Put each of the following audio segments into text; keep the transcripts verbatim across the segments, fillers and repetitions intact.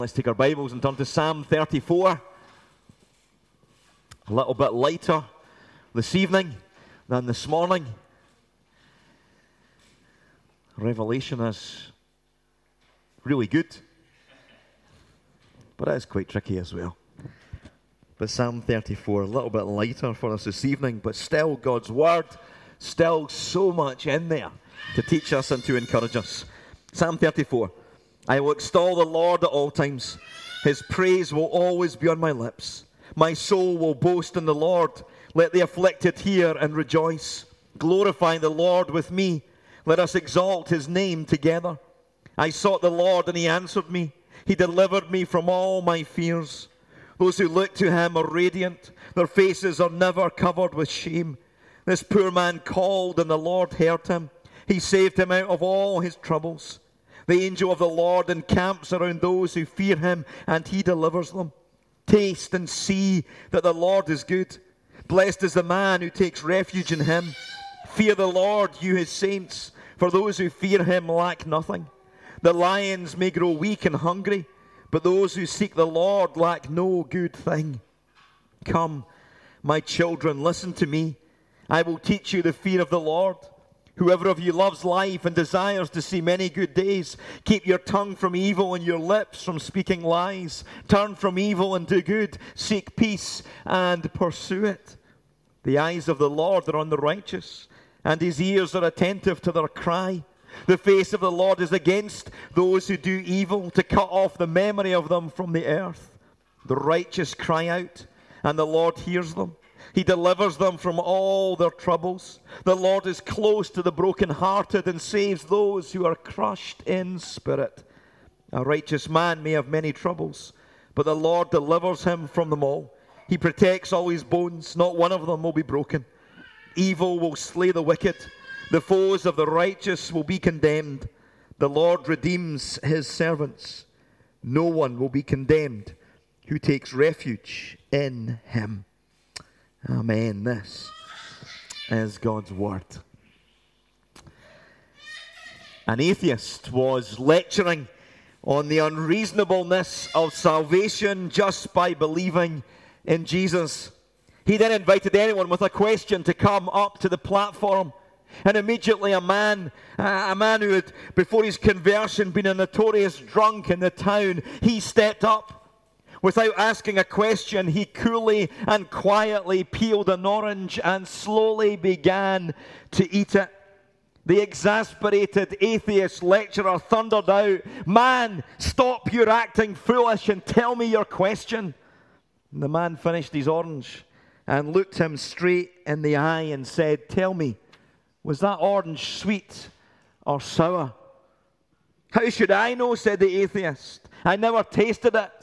Let's take our Bibles and turn to Psalm thirty-four. A little bit lighter this evening than this morning. Revelation is really good, but it is quite tricky as well. But Psalm thirty-four, a little bit lighter for us this evening, but still God's Word, still so much in there to teach us and to encourage us. Psalm thirty-four. I will extol the Lord at all times. His praise will always be on my lips. My soul will boast in the Lord. Let the afflicted hear and rejoice. Glorify the Lord with me. Let us exalt his name together. I sought the Lord, and he answered me. He delivered me from all my fears. Those who look to him are radiant. Their faces are never covered with shame. This poor man called, and the Lord heard him. He saved him out of all his troubles. The angel of the Lord encamps around those who fear him, and he delivers them. Taste and see that the Lord is good. Blessed is the man who takes refuge in him. Fear the Lord, you his saints, for those who fear him lack nothing. The lions may grow weak and hungry, but those who seek the Lord lack no good thing. Come, my children, listen to me. I will teach you the fear of the Lord. Whoever of you loves life and desires to see many good days, keep your tongue from evil and your lips from speaking lies. Turn from evil and do good. Seek peace and pursue it. The eyes of the Lord are on the righteous, and his ears are attentive to their cry. The face of the Lord is against those who do evil, to cut off the memory of them from the earth. The righteous cry out, and the Lord hears them. He delivers them from all their troubles. The Lord is close to the brokenhearted and saves those who are crushed in spirit. A righteous man may have many troubles, but the Lord delivers him from them all. He protects all his bones. Not one of them will be broken. Evil will slay the wicked. The foes of the righteous will be condemned. The Lord redeems his servants. No one will be condemned who takes refuge in him. Amen. This is God's Word. An atheist was lecturing on the unreasonableness of salvation just by believing in Jesus. He then invited anyone with a question to come up to the platform. And immediately a man, a man who had, before his conversion, been a notorious drunk in the town, he stepped up. Without asking a question, he coolly and quietly peeled an orange and slowly began to eat it. The exasperated atheist lecturer thundered out, "Man, stop your acting foolish and tell me your question." And the man finished his orange and looked him straight in the eye and said, "Tell me, was that orange sweet or sour?" "How should I know?" said the atheist. "I never tasted it."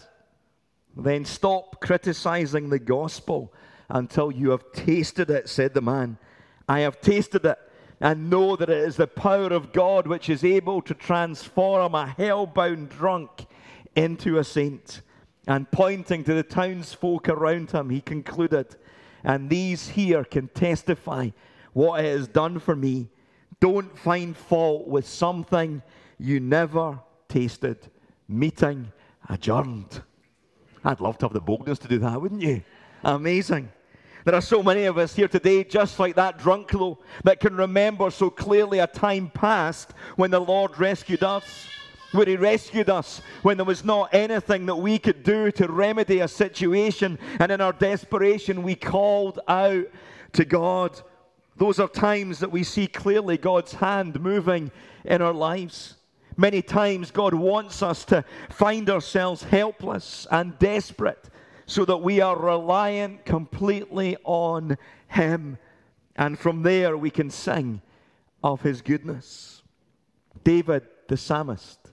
"Then stop criticizing the gospel until you have tasted it," said the man. "I have tasted it and know that it is the power of God which is able to transform a hell-bound drunk into a saint." And pointing to the townsfolk around him, he concluded, "And these here can testify what it has done for me. Don't find fault with something you never tasted." Meeting adjourned. I'd love to have the boldness to do that, wouldn't you? Amazing. There are so many of us here today, just like that drunk though, that can remember so clearly a time past when the Lord rescued us, where he rescued us when there was not anything that we could do to remedy a situation, and in our desperation we called out to God. Those are times that we see clearly God's hand moving in our lives. Many times God wants us to find ourselves helpless and desperate so that we are reliant completely on him. And from there we can sing of his goodness. David, the psalmist,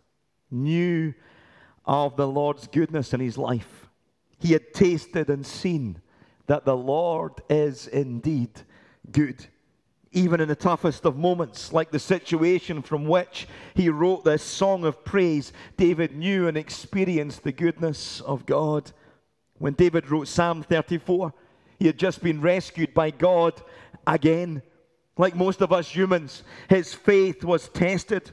knew of the Lord's goodness in his life. He had tasted and seen that the Lord is indeed good. Even in the toughest of moments, like the situation from which he wrote this song of praise, David knew and experienced the goodness of God. When David wrote Psalm thirty-four, he had just been rescued by God again. Like most of us humans, his faith was tested.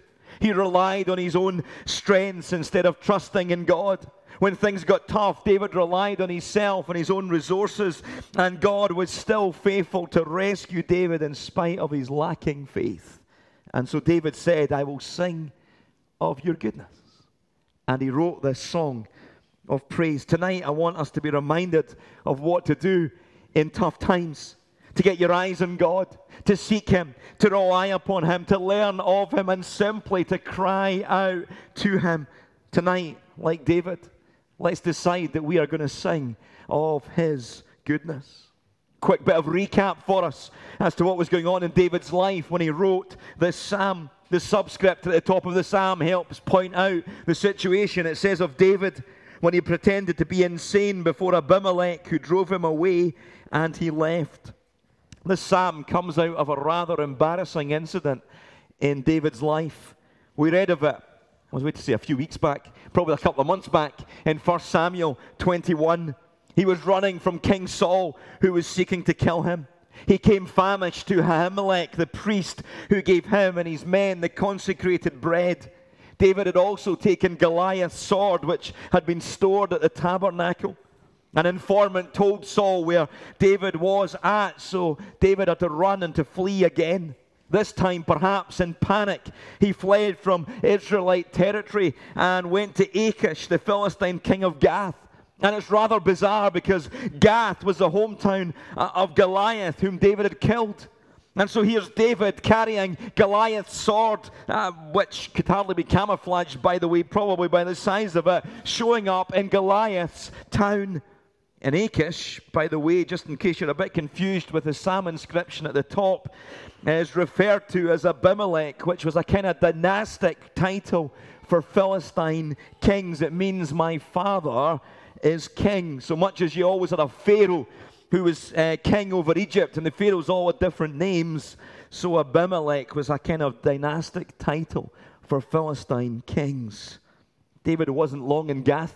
He relied on his own strengths instead of trusting in God. When things got tough, David relied on himself and his own resources, and God was still faithful to rescue David in spite of his lacking faith. And so David said, I will sing of your goodness. And he wrote this song of praise. Tonight, I want us to be reminded of what to do in tough times. To get your eyes on God, to seek Him, to rely upon Him, to learn of Him, and simply to cry out to Him. Tonight, like David, let's decide that we are going to sing of His goodness. Quick bit of recap for us as to what was going on in David's life when he wrote this psalm. The subscript at the top of the psalm helps point out the situation. It says of David when he pretended to be insane before Abimelech, who drove him away, and he left. This psalm comes out of a rather embarrassing incident in David's life. We read of it, I was waiting to say a few weeks back, probably a couple of months back, in First Samuel twenty-one. He was running from King Saul, who was seeking to kill him. He came famished to Ahimelech, the priest, who gave him and his men the consecrated bread. David had also taken Goliath's sword, which had been stored at the tabernacle. An informant told Saul where David was at, so David had to run and to flee again. This time, perhaps in panic, he fled from Israelite territory and went to Achish, the Philistine king of Gath. And it's rather bizarre because Gath was the hometown of Goliath, whom David had killed. And so here's David carrying Goliath's sword, uh, which could hardly be camouflaged, by the way, probably by the size of it, showing up in Goliath's town. In Achish, by the way, just in case you're a bit confused with the psalm inscription at the top, is referred to as Abimelech, which was a kind of dynastic title for Philistine kings. It means my father is king. So much as you always had a pharaoh who was uh, king over Egypt, and the pharaohs all had different names, so Abimelech was a kind of dynastic title for Philistine kings. David wasn't long in Gath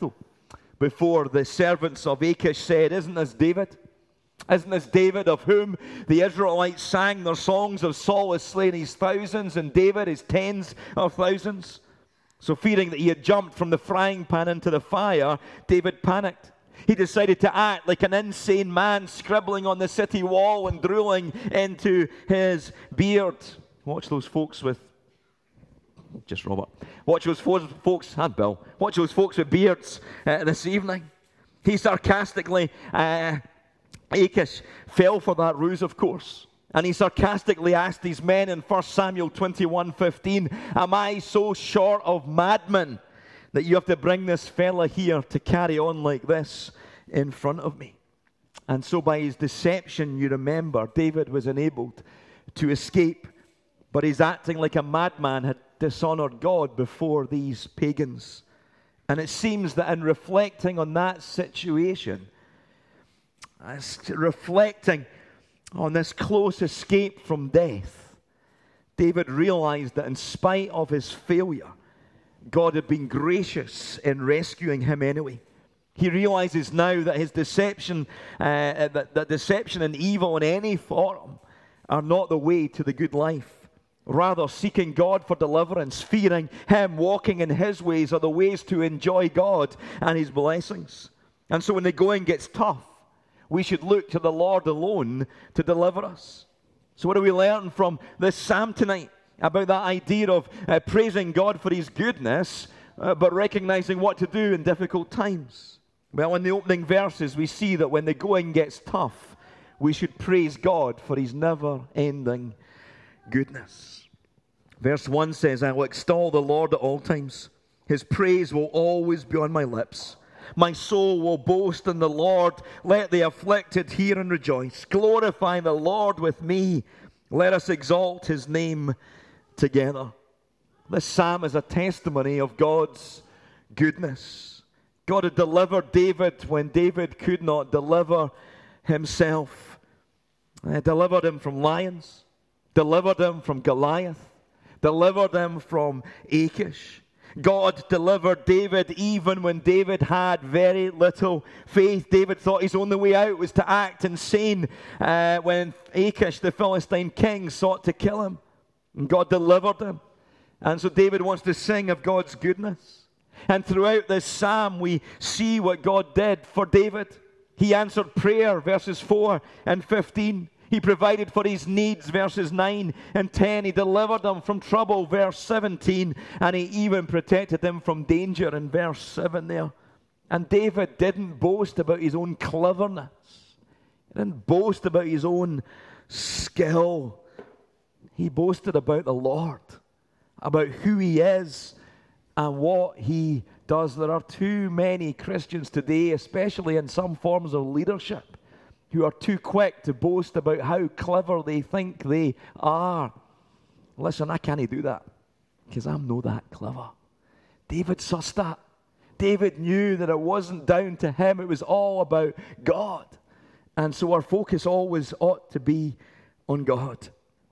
before the servants of Achish said, isn't this David? Isn't this David of whom the Israelites sang their songs of Saul has slain his thousands and David his tens of thousands? So fearing that he had jumped from the frying pan into the fire, David panicked. He decided to act like an insane man, scribbling on the city wall and drooling into his beard. Watch those folks with, just Robert, watch those folks, and Bill, watch those folks with beards uh, this evening. He sarcastically, uh, Achish fell for that ruse, of course. And he sarcastically asked these men in First Samuel twenty-one fifteen, am I so short of madmen that you have to bring this fella here to carry on like this in front of me? And so by his deception, you remember, David was enabled to escape. But his acting like a madman had dishonored God before these pagans. And it seems that in reflecting on that situation, reflecting on this close escape from death, David realized that in spite of his failure, God had been gracious in rescuing him anyway. He realizes now that his deception, uh, that, that deception and evil in any form are not the way to the good life. Rather, seeking God for deliverance, fearing Him, walking in His ways are the ways to enjoy God and His blessings. And so when the going gets tough, we should look to the Lord alone to deliver us. So what do we learn from this psalm tonight about that idea of uh, praising God for His goodness, uh, but recognizing what to do in difficult times? Well, in the opening verses, we see that when the going gets tough, we should praise God for His never-ending goodness. Verse one says, I will extol the Lord at all times. His praise will always be on my lips. My soul will boast in the Lord. Let the afflicted hear and rejoice. Glorify the Lord with me. Let us exalt His name together. This psalm is a testimony of God's goodness. God had delivered David when David could not deliver himself. He delivered him from lions, delivered him from Goliath, delivered him from Achish. God delivered David even when David had very little faith. David thought his only way out was to act insane uh, when Achish, the Philistine king, sought to kill him. And God delivered him. And so David wants to sing of God's goodness. And throughout this psalm, we see what God did for David. He answered prayer, verses four and fifteen. He provided for his needs, verses nine and ten. He delivered him from trouble, verse seventeen. And he even protected him from danger in verse seven there. And David didn't boast about his own cleverness. He didn't boast about his own skill. He boasted about the Lord, about who he is and what he does. There are too many Christians today, especially in some forms of leadership, who are too quick to boast about how clever they think they are. Listen, I can't do that because I'm not that clever. David sussed that. David knew that it wasn't down to him. It was all about God. And so our focus always ought to be on God.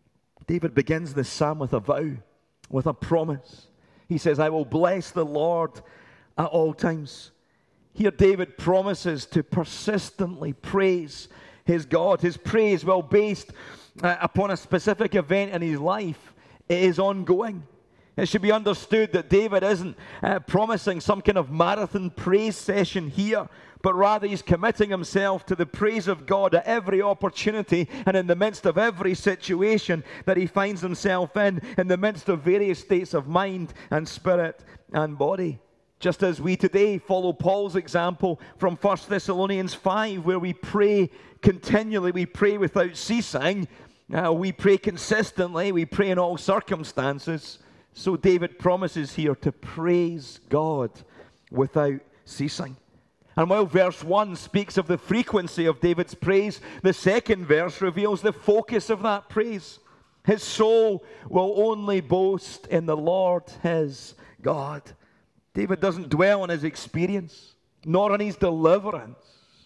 David begins this psalm with a vow, with a promise. He says, I will bless the Lord at all times. Here David promises to persistently praise his God. His praise, well based uh, upon a specific event in his life, it is ongoing. It should be understood that David isn't uh, promising some kind of marathon praise session here, but rather he's committing himself to the praise of God at every opportunity and in the midst of every situation that he finds himself in, in the midst of various states of mind and spirit and body. Just as we today follow Paul's example from First Thessalonians five, where we pray continually, we pray without ceasing, uh, we pray consistently, we pray in all circumstances. So David promises here to praise God without ceasing. And while verse one speaks of the frequency of David's praise, the second verse reveals the focus of that praise. His soul will only boast in the Lord his God. David doesn't dwell on his experience, nor on his deliverance,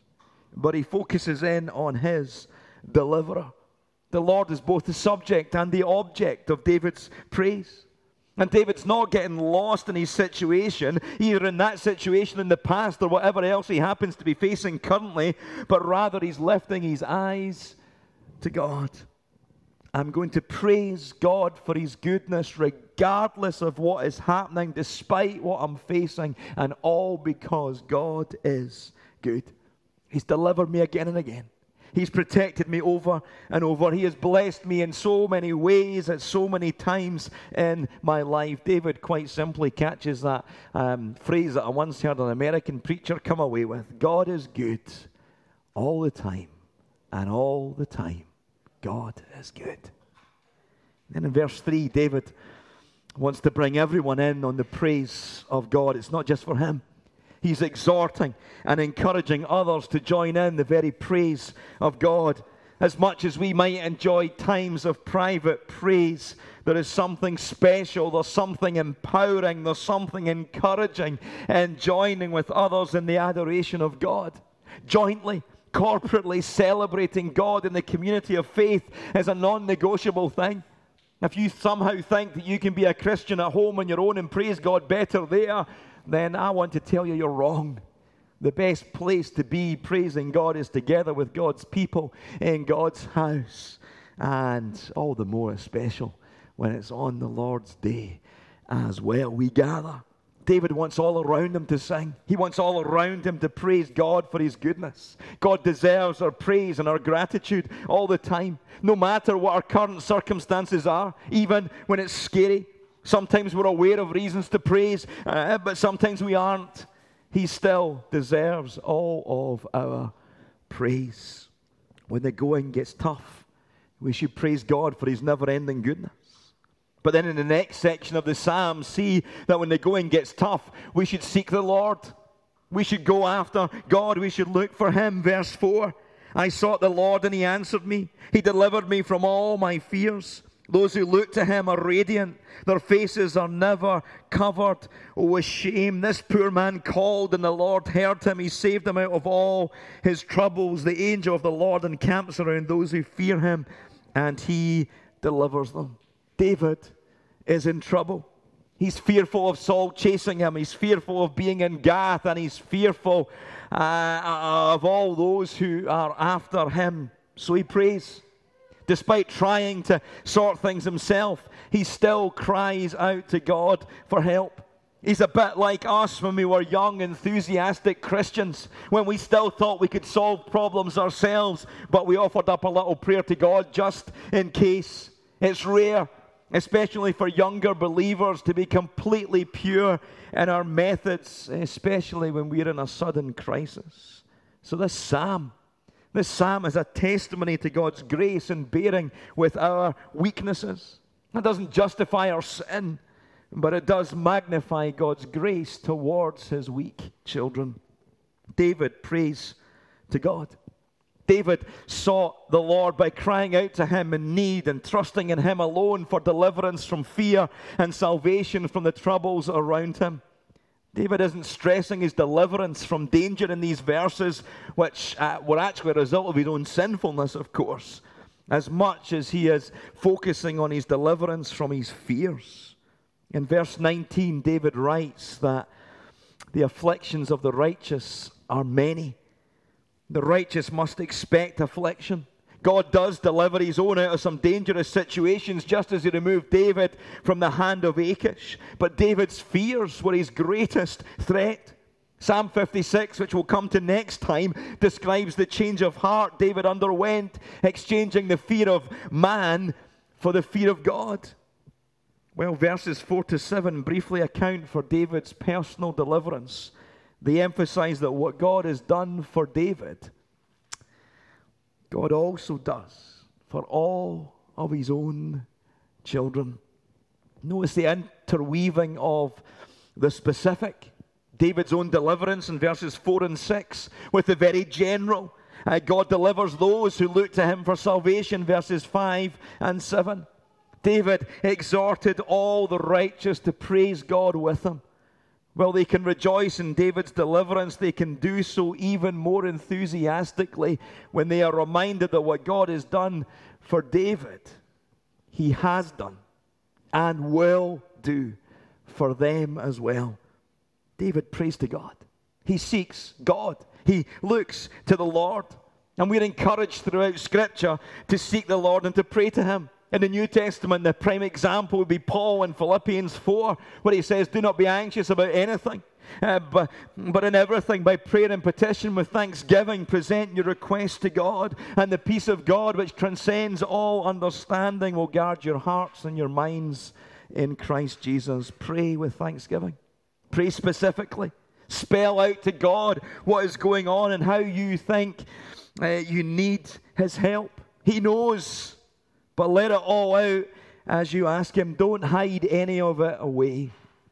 but he focuses in on his deliverer. The Lord is both the subject and the object of David's praise. And David's not getting lost in his situation, either in that situation in the past or whatever else he happens to be facing currently, but rather he's lifting his eyes to God. I'm going to praise God for his goodness regardless of what is happening, despite what I'm facing, and all because God is good. He's delivered me again and again. He's protected me over and over. He has blessed me in so many ways at so many times in my life. David quite simply catches that um, phrase that I once heard an American preacher come away with. God is good all the time, and all the time God is good. Then in verse three, David wants to bring everyone in on the praise of God. It's not just for him. He's exhorting and encouraging others to join in the very praise of God. As much as we might enjoy times of private praise, there is something special, there's something empowering, there's something encouraging in joining with others in the adoration of God. Jointly, corporately celebrating God in the community of faith is a non-negotiable thing. If you somehow think that you can be a Christian at home on your own and praise God better there, then I want to tell you you're wrong. The best place to be praising God is together with God's people in God's house. And all the more special when it's on the Lord's day as well. We gather. David wants all around him to sing. He wants all around him to praise God for his goodness. God deserves our praise and our gratitude all the time, no matter what our current circumstances are, even when it's scary. Sometimes we're aware of reasons to praise, uh, but sometimes we aren't. He still deserves all of our praise. When the going gets tough, we should praise God for his never-ending goodness. But then in the next section of the psalm, see that when the going gets tough, we should seek the Lord. We should go after God. We should look for him. Verse four, I sought the Lord and he answered me. He delivered me from all my fears. Those who look to him are radiant. Their faces are never covered with shame. This poor man called and the Lord heard him. He saved him out of all his troubles. The angel of the Lord encamps around those who fear him, and he delivers them. David is in trouble. He's fearful of Saul chasing him. He's fearful of being in Gath, and he's fearful uh, of all those who are after him. So he prays. Despite trying to sort things himself, he still cries out to God for help. He's a bit like us when we were young, enthusiastic Christians, when we still thought we could solve problems ourselves, but we offered up a little prayer to God just in case. It's rare, especially for younger believers, to be completely pure in our methods, especially when we're in a sudden crisis. So this psalm, this psalm is a testimony to God's grace in bearing with our weaknesses. It doesn't justify our sin, but it does magnify God's grace towards his weak children. David prays to God. David sought the Lord by crying out to him in need and trusting in him alone for deliverance from fear and salvation from the troubles around him. David isn't stressing his deliverance from danger in these verses, which uh, were actually a result of his own sinfulness, of course, as much as he is focusing on his deliverance from his fears. In verse nineteen, David writes that the afflictions of the righteous are many. The righteous must expect affliction. God does deliver his own out of some dangerous situations, just as he removed David from the hand of Achish. But David's fears were his greatest threat. Psalm fifty-six, which we'll come to next time, describes the change of heart David underwent, exchanging the fear of man for the fear of God. Well, verses four to seven briefly account for David's personal deliverance. They emphasize that what God has done for David, God also does for all of his own children. Notice the interweaving of the specific, David's own deliverance in verses four and six, with the very general. Uh, God delivers those who look to him for salvation, verses five and seven. David exhorted all the righteous to praise God with him. Well, they can rejoice in David's deliverance. They can do so even more enthusiastically when they are reminded that what God has done for David, he has done and will do for them as well. David prays to God. He seeks God. He looks to the Lord. And we're encouraged throughout Scripture to seek the Lord and to pray to him. In the New Testament, the prime example would be Paul in Philippians four, where he says, do not be anxious about anything, uh, but, but in everything, by prayer and petition with thanksgiving, present your requests to God, and the peace of God, which transcends all understanding, will guard your hearts and your minds in Christ Jesus. Pray with thanksgiving. Pray specifically. Spell out to God what is going on and how you think uh, you need his help. He knows. But let it all out as you ask him. Don't hide any of it away.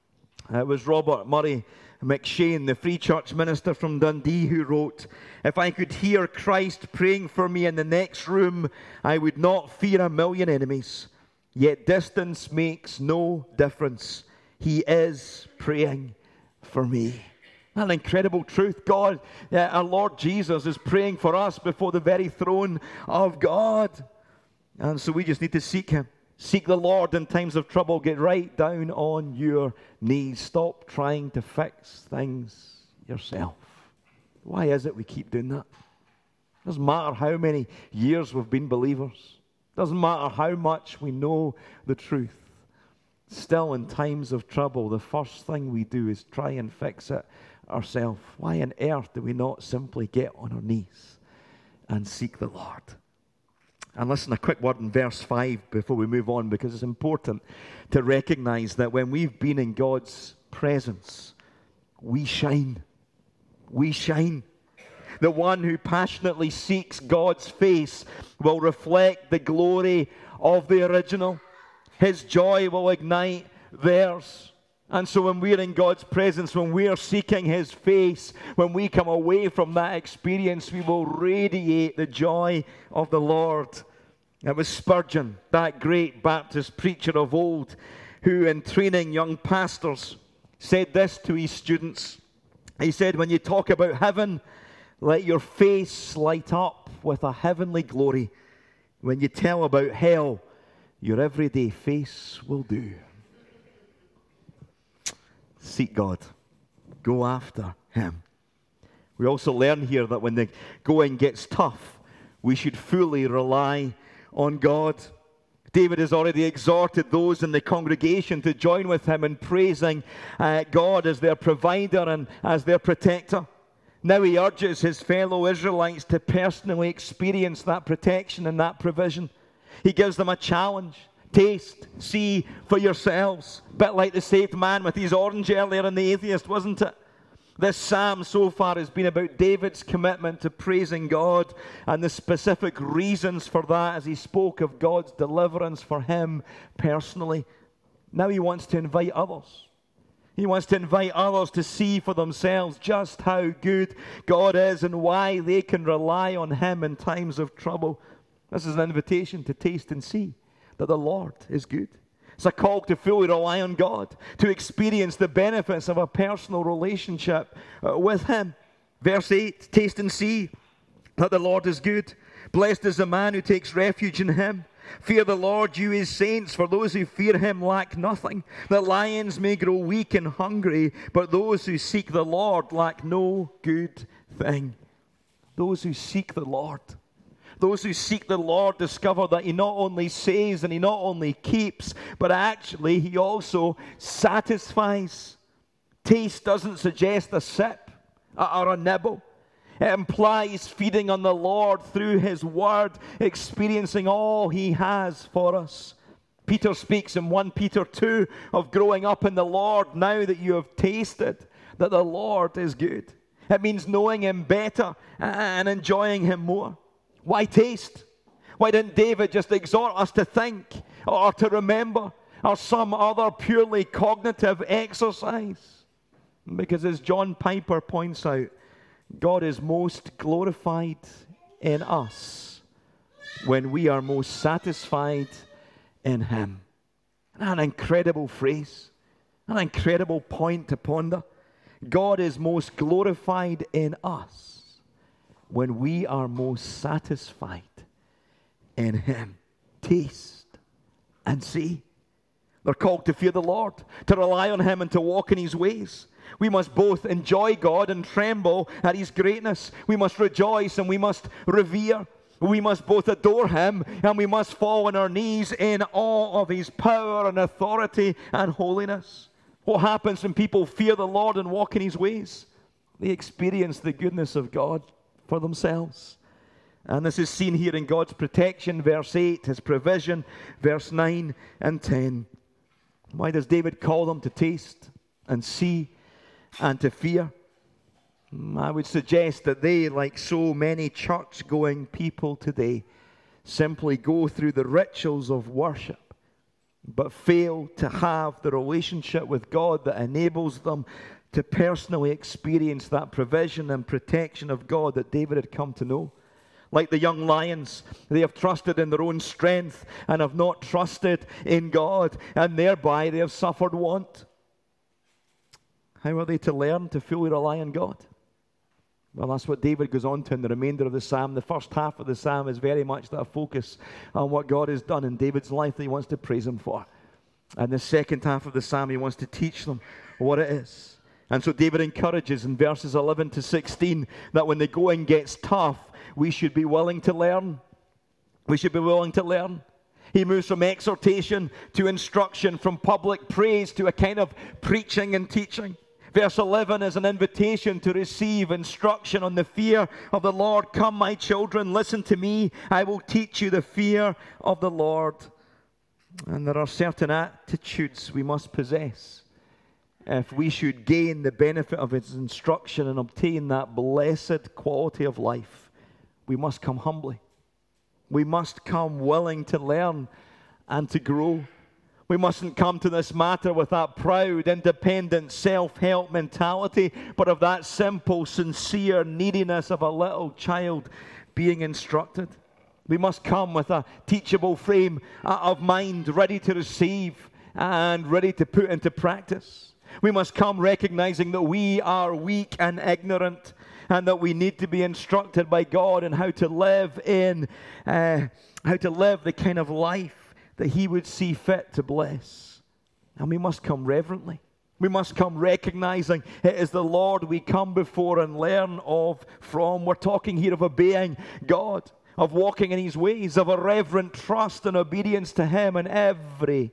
It was Robert Murray McShane, the Free Church minister from Dundee, who wrote, if I could hear Christ praying for me in the next room, I would not fear a million enemies. Yet distance makes no difference. He is praying for me. An incredible truth. God, uh, our Lord Jesus, is praying for us before the very throne of God. And so we just need to seek him. Seek the Lord in times of trouble. Get right down on your knees. Stop trying to fix things yourself. Why is it we keep doing that? Doesn't matter how many years we've been believers. Doesn't matter how much we know the truth. Still, in times of trouble, the first thing we do is try and fix it ourselves. Why on earth do we not simply get on our knees and seek the Lord? And listen, a quick word in verse five before we move on, because it's important to recognize that when we've been in God's presence, we shine. We shine. The one who passionately seeks God's face will reflect the glory of the original. His joy will ignite theirs. And so when we're in God's presence, when we're seeking his face, when we come away from that experience, we will radiate the joy of the Lord. It was Spurgeon, that great Baptist preacher of old, who in training young pastors said this to his students. He said, when you talk about heaven, let your face light up with a heavenly glory. When you tell about hell, your everyday face will do. Seek God. Go after him. We also learn here that when the going gets tough, we should fully rely on God. David has already exhorted those in the congregation to join with him in praising uh, God as their provider and as their protector. Now he urges his fellow Israelites to personally experience that protection and that provision. He gives them a challenge. Taste, see for yourselves. A bit like the saved man with his orange earlier in The Atheist, wasn't it? This psalm so far has been about David's commitment to praising God and the specific reasons for that as he spoke of God's deliverance for him personally. Now he wants to invite others. He wants to invite others to see for themselves just how good God is and why they can rely on him in times of trouble. This is an invitation to taste and see that the Lord is good. It's a call to fully rely on God, to experience the benefits of a personal relationship uh, with him. Verse eight, taste and see that the Lord is good. Blessed is the man who takes refuge in him. Fear the Lord, you his saints, for those who fear him lack nothing. The lions may grow weak and hungry, but those who seek the Lord lack no good thing. Those who seek the Lord. Those who seek the Lord discover that he not only saves and he not only keeps, but actually he also satisfies. Taste doesn't suggest a sip or a nibble. It implies feeding on the Lord through his word, experiencing all he has for us. Peter speaks in First Peter two of growing up in the Lord now that you have tasted that the Lord is good. It means knowing him better and enjoying him more. Why taste? Why didn't David just exhort us to think or to remember or some other purely cognitive exercise? Because as John Piper points out, God is most glorified in us when we are most satisfied in him. An incredible phrase, an incredible point to ponder. God is most glorified in us when we are most satisfied in him. Taste and see. They're called to fear the Lord, to rely on him and to walk in his ways. We must both enjoy God and tremble at his greatness. We must rejoice and we must revere. We must both adore him and we must fall on our knees in awe of his power and authority and holiness. What happens when people fear the Lord and walk in his ways? They experience the goodness of God for themselves. And this is seen here in God's protection, verse eight, his provision, verse nine and ten. Why does David call them to taste and see and to fear? I would suggest that they, like so many church-going people today, simply go through the rituals of worship, but fail to have the relationship with God that enables them to personally experience that provision and protection of God that David had come to know. Like the young lions, they have trusted in their own strength and have not trusted in God, and thereby they have suffered want. How are they to learn to fully rely on God? Well, that's what David goes on to in the remainder of the psalm. The first half of the psalm is very much that focus on what God has done in David's life that he wants to praise him for. And the second half of the psalm, he wants to teach them what it is. And so David encourages in verses eleven to sixteen that when the going gets tough, we should be willing to learn. We should be willing to learn. He moves from exhortation to instruction, from public praise to a kind of preaching and teaching. Verse eleven is an invitation to receive instruction on the fear of the Lord. Come, my children, listen to me. I will teach you the fear of the Lord. And there are certain attitudes we must possess if we should gain the benefit of his instruction and obtain that blessed quality of life. We must come humbly. We must come willing to learn and to grow. We mustn't come to this matter with that proud, independent, self-help mentality, but of that simple, sincere neediness of a little child being instructed. We must come with a teachable frame of mind, ready to receive and ready to put into practice. We must come recognizing that we are weak and ignorant, and that we need to be instructed by God in how to live in, uh, how to live the kind of life that he would see fit to bless. And we must come reverently. We must come recognizing it is the Lord we come before and learn of from. We're talking here of obeying God. of walking in His ways, of a reverent trust and obedience to Him in every,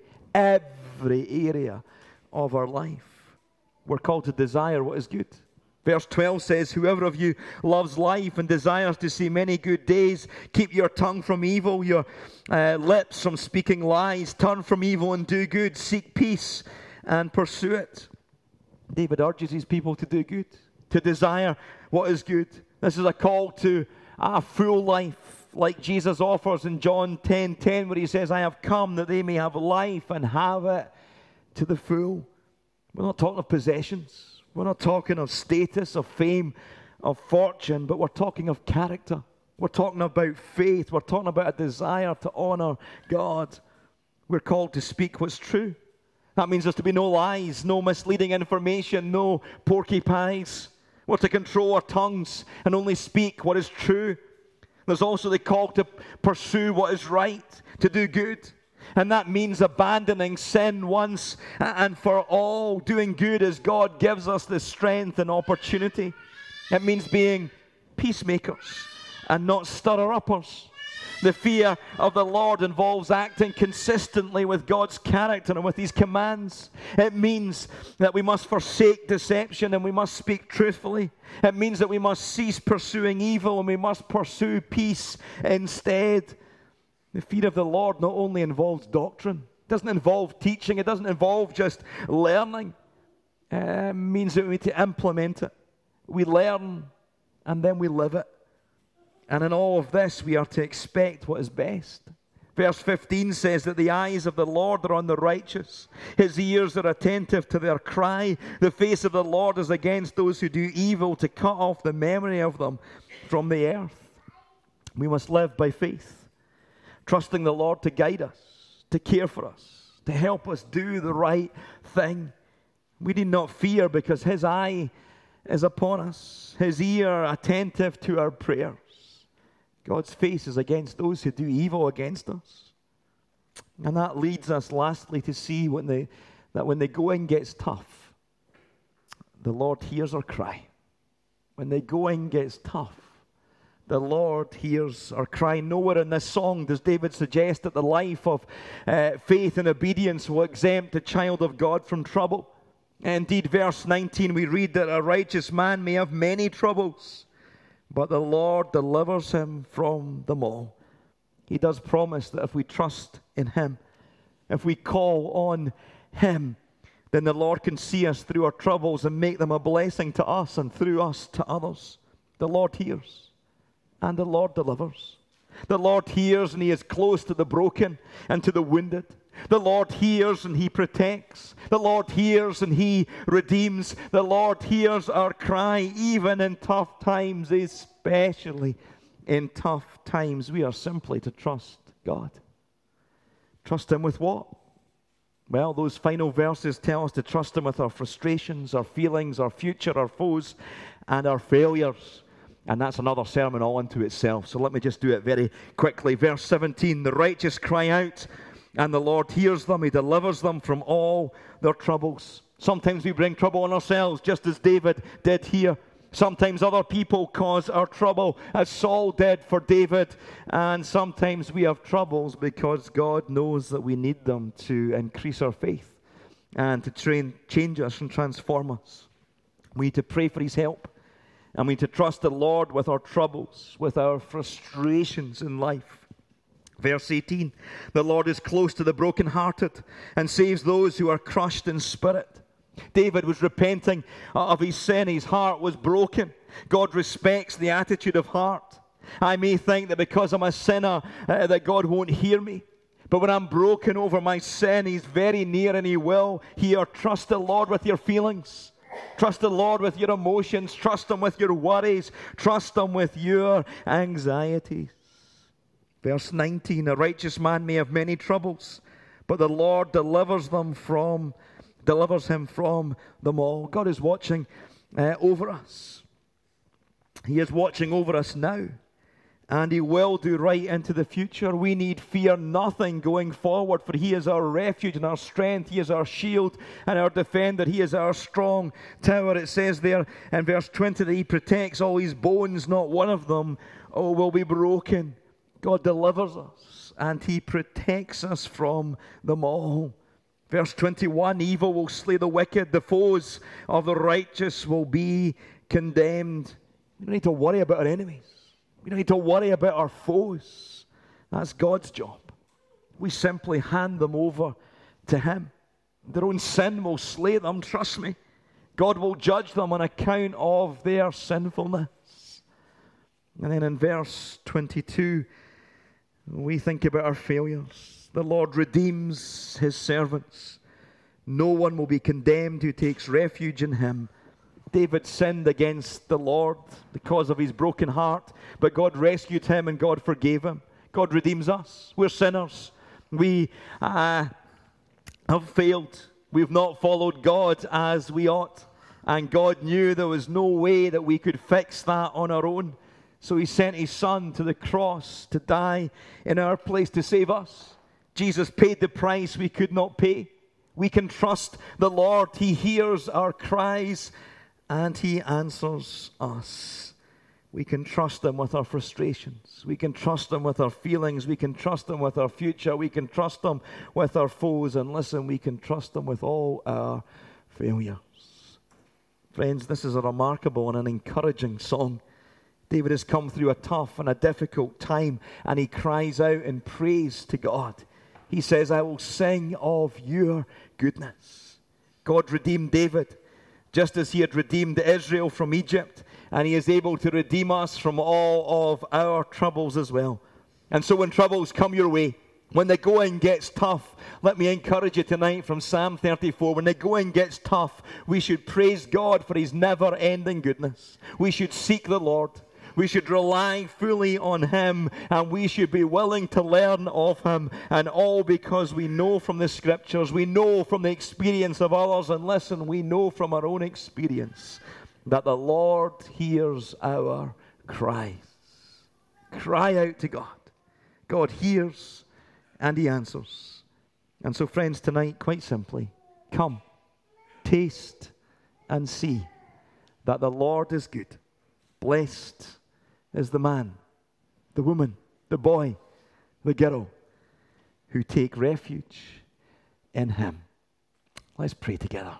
every area of our life. We're called to desire what is good. Verse twelve says, whoever of you loves life and desires to see many good days, keep your tongue from evil, your uh, lips from speaking lies. Turn from evil and do good. Seek peace and pursue it. David urges his people to do good, to desire what is good. This is a call to a full life, like Jesus offers in John ten ten, where He says, I have come that they may have life and have it to the full. We're not talking of possessions. We're not talking of status, of fame, of fortune, but we're talking of character. We're talking about faith. We're talking about a desire to honor God. We're called to speak what's true. That means there's to be no lies, no misleading information, no porcupines. We're to control our tongues and only speak what is true. There's also the call to pursue what is right, to do good. And that means abandoning sin once and for all, doing good as God gives us the strength and opportunity. It means being peacemakers and not stirrer-uppers. The fear of the Lord involves acting consistently with God's character and with His commands. It means that we must forsake deception and we must speak truthfully. It means that we must cease pursuing evil and we must pursue peace instead. The fear of the Lord not only involves doctrine, it doesn't involve teaching, it doesn't involve just learning. It means that we need to implement it. We learn and then we live it. And in all of this, we are to expect what is best. Verse fifteen says that the eyes of the Lord are on the righteous. His ears are attentive to their cry. The face of the Lord is against those who do evil, to cut off the memory of them from the earth. We must live by faith, trusting the Lord to guide us, to care for us, to help us do the right thing. We need not fear because His eye is upon us, His ear attentive to our prayers. God's face is against those who do evil against us. And that leads us lastly to see when the, that when the going gets tough, the Lord hears our cry. When the going gets tough, the Lord hears our cry. Nowhere in this song does David suggest that the life of uh, faith and obedience will exempt the child of God from trouble. Indeed, verse nineteen, we read that a righteous man may have many troubles, but the Lord delivers him from them all. He does promise that if we trust in Him, if we call on Him, then the Lord can see us through our troubles and make them a blessing to us and through us to others. The Lord hears and the Lord delivers. The Lord hears and He is close to the broken and to the wounded. The Lord hears and He protects. The Lord hears and He redeems. The Lord hears our cry even in tough times, especially in tough times. We are simply to trust God. Trust Him with what? Well, those final verses tell us to trust Him with our frustrations, our feelings, our future, our foes, and our failures. And that's another sermon all unto itself. So let me just do it very quickly. Verse seventeen, the righteous cry out, and the Lord hears them. He delivers them from all their troubles. Sometimes we bring trouble on ourselves, just as David did here. Sometimes other people cause our trouble, as Saul did for David. And sometimes we have troubles because God knows that we need them to increase our faith and to train, change us and transform us. We need to pray for His help. And we need to trust the Lord with our troubles, with our frustrations in life. Verse eighteen, the Lord is close to the brokenhearted and saves those who are crushed in spirit. David was repenting of his sin. His heart was broken. God respects the attitude of heart. I may think that because I'm a sinner uh, that God won't hear me. But when I'm broken over my sin, He's very near and He will hear. Trust the Lord with your feelings. Trust the Lord with your emotions. Trust Him with your worries. Trust Him with your anxieties. Verse nineteen, a righteous man may have many troubles, but the Lord delivers them from, delivers him from them all. God is watching uh, over us. He is watching over us now, and He will do right into the future. We need fear nothing going forward, for He is our refuge and our strength. He is our shield and our defender. He is our strong tower. It says there in verse twenty that He protects all His bones. Not one of them oh, will be broken. God delivers us and he protects us from them all. Verse twenty-one, evil will slay the wicked, the foes of the righteous will be condemned. We don't need to worry about our enemies. We don't need to worry about our foes. That's God's job. We simply hand them over to him. Their own sin will slay them, trust me. God will judge them on account of their sinfulness. And then in verse twenty-two, we think about our failures. The Lord redeems his servants. No one will be condemned who takes refuge in him. David sinned against the Lord because of his broken heart, but God rescued him and God forgave him. God redeems us. We're sinners. We uh, have failed. We've not followed God as we ought. And God knew there was no way that we could fix that on our own. So he sent his son to the cross to die in our place to save us. Jesus paid the price we could not pay. We can trust the Lord. He hears our cries and he answers us. We can trust him with our frustrations. We can trust him with our feelings. We can trust him with our future. We can trust him with our foes. And listen, we can trust him with all our failures. Friends, this is a remarkable and an encouraging song. David has come through a tough and a difficult time, and he cries out in praise to God. He says, I will sing of your goodness. God redeemed David, just as he had redeemed Israel from Egypt, and he is able to redeem us from all of our troubles as well. And so when troubles come your way, when the going gets tough, let me encourage you tonight from Psalm thirty-four. When the going gets tough, we should praise God for his never-ending goodness. We should seek the Lord. We should rely fully on him, and we should be willing to learn of him, and all because we know from the scriptures, we know from the experience of others, and listen, we know from our own experience that the Lord hears our cries. Cry out to God. God hears and he answers. And so, friends, tonight, quite simply, come, taste and see that the Lord is good. Blessed is the man, the woman, the boy, the girl who take refuge in him. Let's pray together.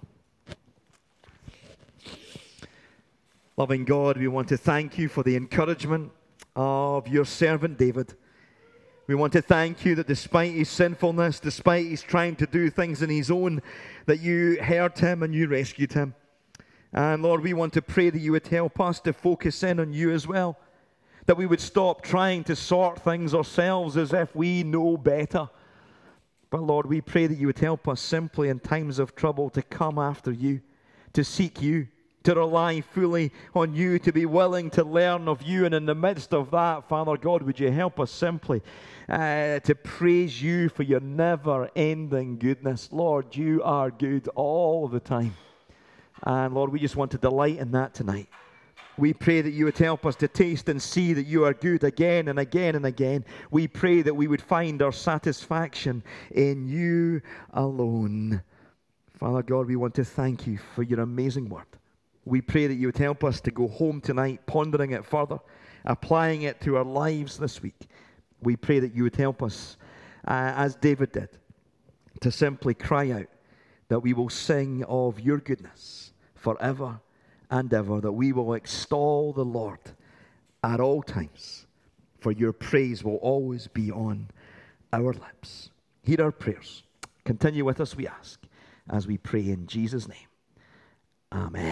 Loving God, we want to thank you for the encouragement of your servant David. We want to thank you that despite his sinfulness, despite his trying to do things in his own, that you heard him and you rescued him. And Lord, we want to pray that you would help us to focus in on you as well. That we would stop trying to sort things ourselves as if we know better. But Lord, we pray that you would help us simply in times of trouble to come after you, to seek you, to rely fully on you, to be willing to learn of you. And in the midst of that, Father God, would you help us simply uh, to praise you for your never-ending goodness. Lord, you are good all the time. And Lord, we just want to delight in that tonight. We pray that you would help us to taste and see that you are good again and again and again. We pray that we would find our satisfaction in you alone. Father God, we want to thank you for your amazing word. We pray that you would help us to go home tonight, pondering it further, applying it to our lives this week. We pray that you would help us, uh, as David did, to simply cry out that we will sing of your goodness forever and ever, that we will extol the Lord at all times, for your praise will always be on our lips. Hear our prayers. Continue with us, we ask, as we pray in Jesus' name. Amen.